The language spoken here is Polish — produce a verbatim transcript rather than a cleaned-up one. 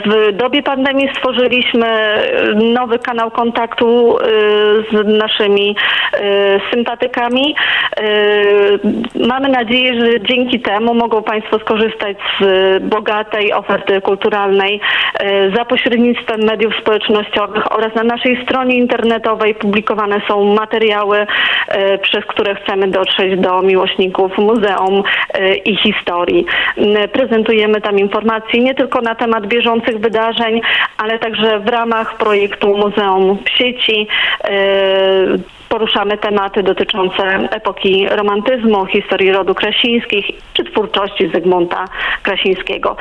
W dobie pandemii stworzyliśmy nowy kanał kontaktu z naszymi sympatykami. Mamy nadzieję, że dzięki temu mogą Państwo skorzystać z bogatej oferty kulturalnej za pośrednictwem mediów społecznościowych oraz na naszej stronie internetowej publikowane są materiały, przez które chcemy dotrzeć do miłośników muzeum i historii. Prezentujemy tam informacje nie tylko na temat bieżących wydarzeń, ale także w ramach projektu Muzeum w sieci poruszamy tematy dotyczące epoki romantyzmu, historii rodu Krasińskich czy twórczości Zygmunta Krasińskiego.